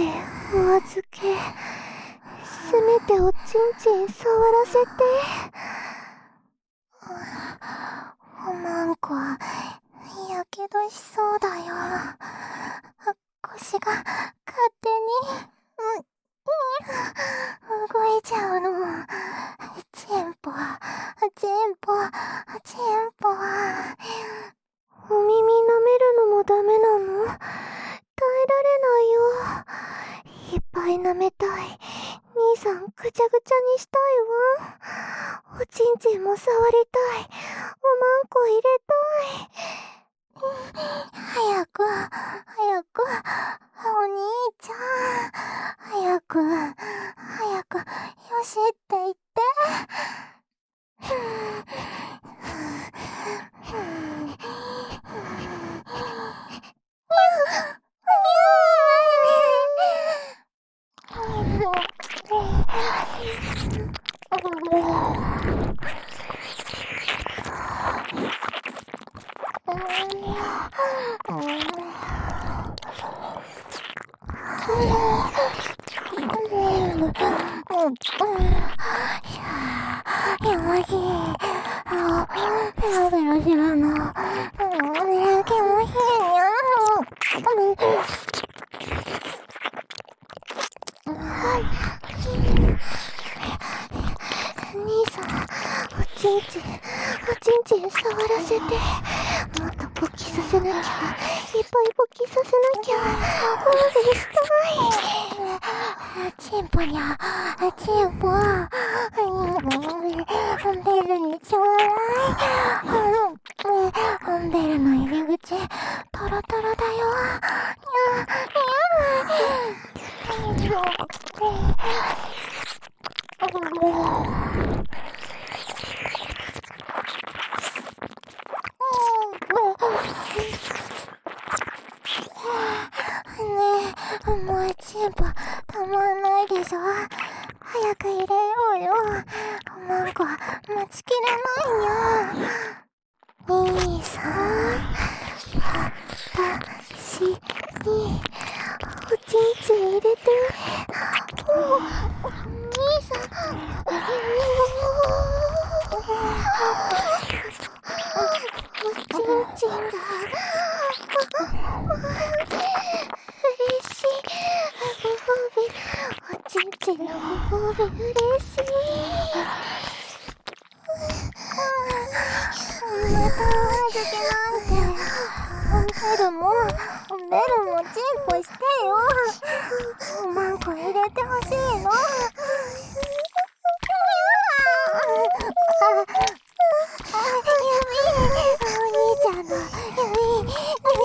でお預け。せめておちんちん触らせて。おまんこ、やけどしそうだよ。腰が勝手に、動いちゃうの。チンポ。お耳舐めるのもダメなの？耐えられないよ。いっぱい舐めたい。兄さんぐちゃぐちゃにしたいわ。おちんちんも触りたい。おまんこ入れたい。早く、お兄ちゃん。早く、よしって言って。兄さん、おちんちん触らせて。もっと勃起させなきゃ。いっぱい勃起させなきゃ。チンポにゃ、チンポ。ベルにちょうだい。ベルの入り口、トロトロだよ。もうチンポたまんないでしょ。早く入れようよ。おまんこ待ちきれないにゃ。兄さん、私におちんちん入れて。兄さん、おちんちんだ。嬉しい。おちんちんのご褒美嬉しい。またお預けなんて。ベルもチンポしてよ。おまんこ入れてほしいの。お兄ちゃんの指。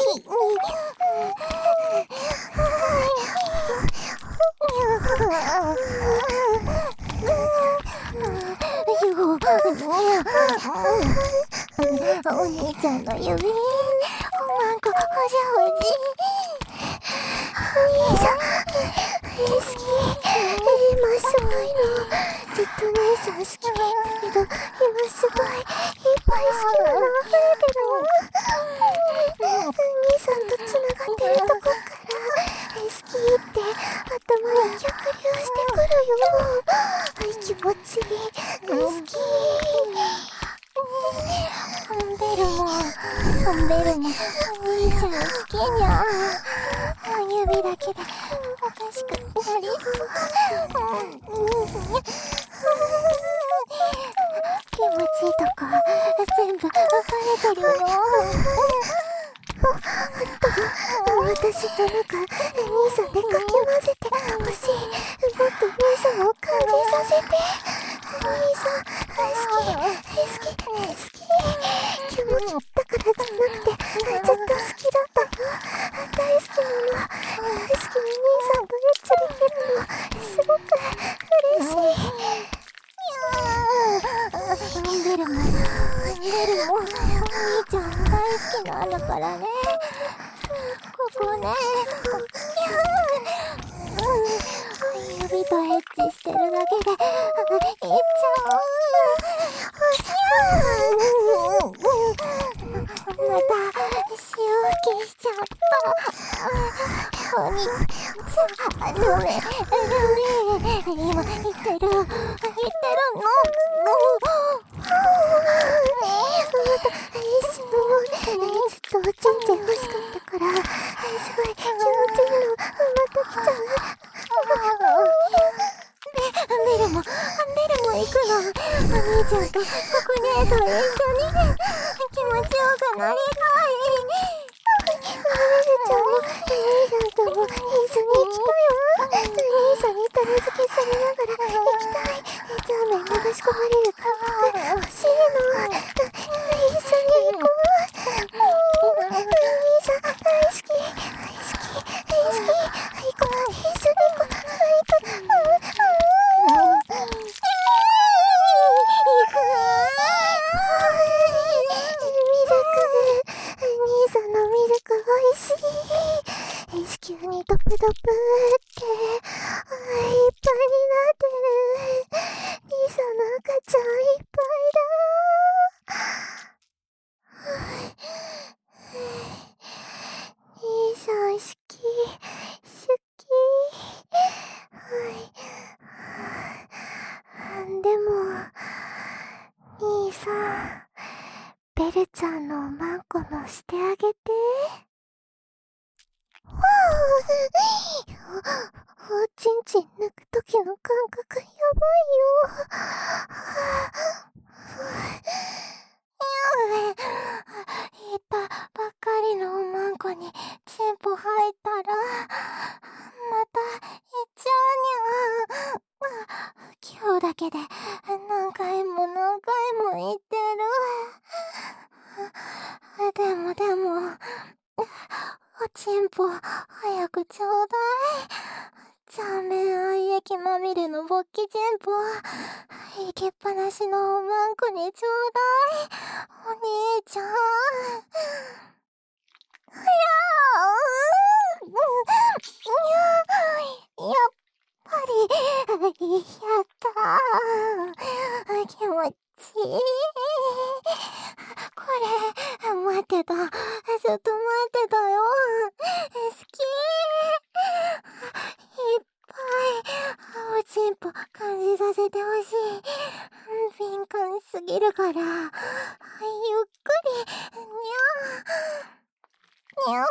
お兄ちゃんの指。おまんこほじゃほじ。お兄さん好き。今すごいの。ずっと姉さん好きだけど、今すごいいっぱい好きなの溢れてるわ。兄さんとつながってるとこから好きって頭に逆流してくるよ。気持ちいい。好き。ベルもお兄ちゃん好きにゃ。指だけで楽しくなりそう。気持ちいいとこ全部溢れてるよ。私の中、兄さんでかき混ぜてほしい。もっと兄さんを感じさせて。兄さん好き。気持ちだからじゃなくて、ずっと好きだったの。大好きなの。大好きに兄さんとエッチできるの。すごく嬉しい。ベルもお兄ちゃん大好きなんだからね。ここね。指とエッチしてるだけでいっちゃう。また塩吹きしちゃった。お兄ちゃん今言ってるの。ずっとおちんちん欲しかったから、すごい気持ちいいの。また来ちゃう。ベルも行くの。お兄ちゃんとここねと一緒に気持ちよくなりたい。ベルちゃんもお兄さんとも一緒に行きたいわ。お兄さんにタラ付けされながら行きたい。ラーメン流し込まれる感覚欲しいの。一緒に行こう。お兄さん大好き。行こう。一緒に行こう。急にドプドプっていっぱいになってる。兄さんの赤ちゃんいっぱいだ。兄さん好き。でも兄さん、ベルちゃんのおまんこのしてあげて。おちんちん抜くときの感覚やばいよ。言ったばっかりのおまんこにチンポ入ったらまた行っちゃうにゃ。今日だけで何回も言ってる。でもおちんぽ早くちょうだい。残念愛液まみれの勃起ちんぽ行きっぱなしのおまんこにちょうだい。お兄ちゃん。やっぱりやったー。気持ちいい。これ待ってた。ずっと待ってたよ。好き。いっぱいおちんぽ感じさせてほしい。敏感すぎるからゆっくりにゃ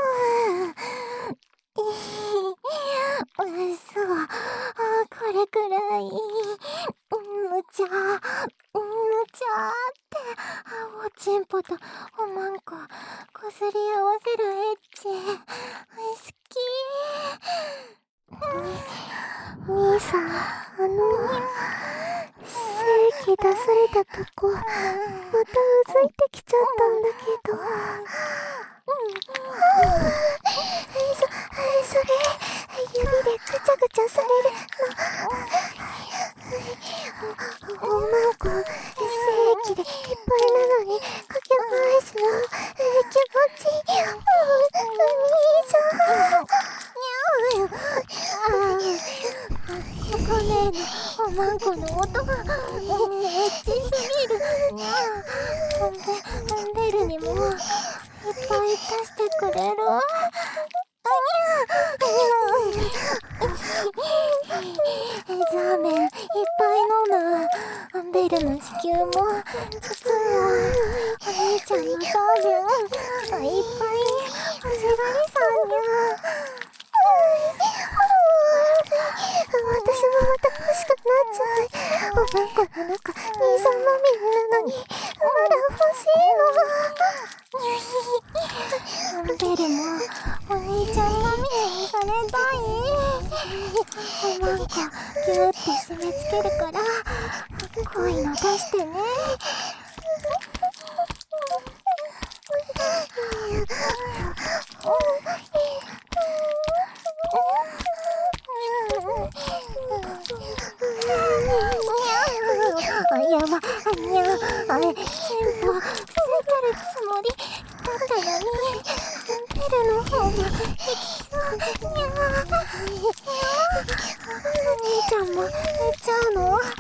ー。そう、これくらいむちゃっておちんぽとおまんここすり合わせるエッチ好き。兄さん、精液出されたとこまたうずいてきちゃったんだけど。それ指でぐちゃぐちゃされるの。おまんこ精液でいっぱいなのにかけ返すの気持ちいい。お兄さん。ここねおまんこの音がエッチすぎる。ベルにもいっぱい出してくれる。ザーメンいっぱい飲む。ベルの子宮も実はお兄ちゃんのザーメンいっぱい欲しがりさんにゃ。私もまた欲しくなっちゃう。おまんこの中兄さんまみれなのにまだ欲しいの。ベルもお兄ちゃんまみれにされたい。おまんこギューって締め付けるから濃いの出してね。チンポ防げるつもりだったのにベルの方がいきそう。お兄ちゃんも寝ちゃうの？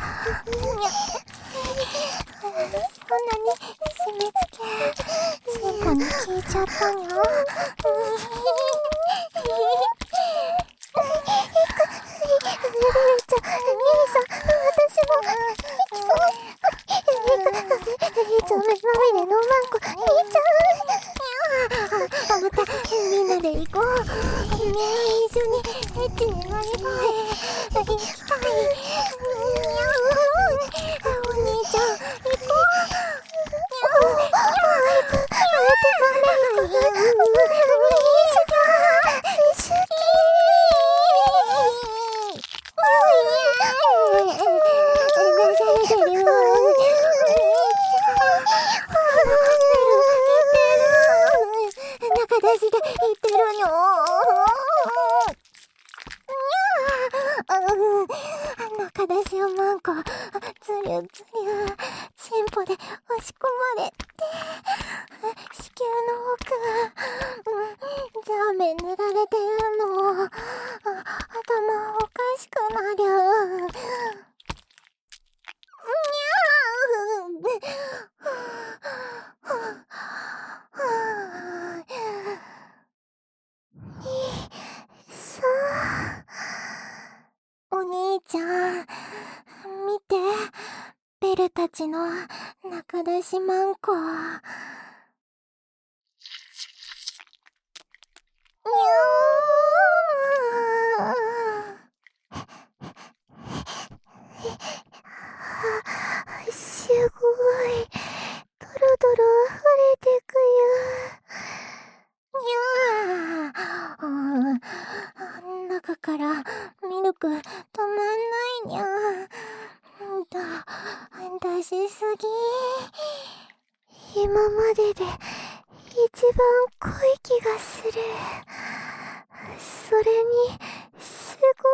そんなに締め付けチンポに聞いちゃったにゃ。 行きたい。お兄ちゃん、行こう。中出しで言ってるにょ中出しおまんこずりゅずりゅチンポで押し込まれて子宮の奥ザーメン塗られてるの頭おかしくなりゃお兄ちゃん、見て、ベルたちの中出しマンコ。にゃーすごい。ドロドロ溢れてくよ。にゃー中からミルク止まんないにゃ出しすぎ。今までで一番濃い気がする。それにすご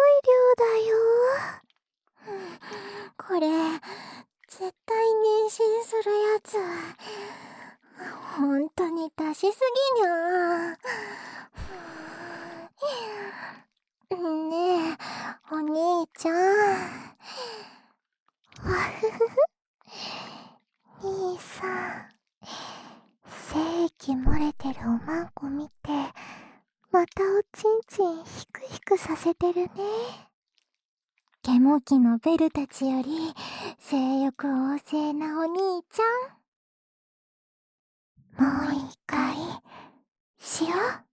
い量だよ。これ絶対妊娠するやつ。ほんとに出しすぎにゃねえ、お兄ちゃん。兄さん、精液漏れてるおまんこ見て、またおちんちんヒクヒクさせてるね。ケモキのベルたちより性欲旺盛なお兄ちゃん。もう一回しよう。